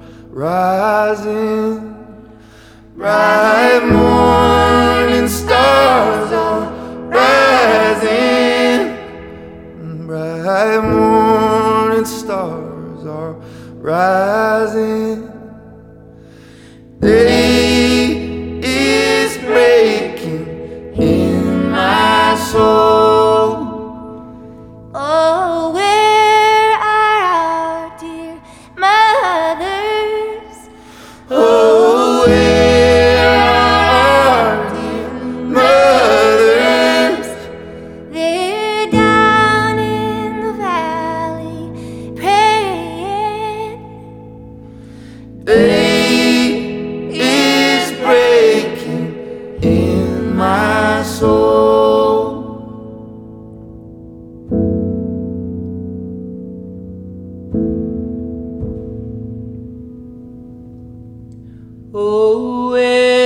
rising. Bright morning stars are rising. Bright morning stars are rising. Day is breaking in my soul. Oh, where are our dear mothers? Oh, where are our dear mothers? They're down in the valley praying. Day is breaking in my soul. Oh, where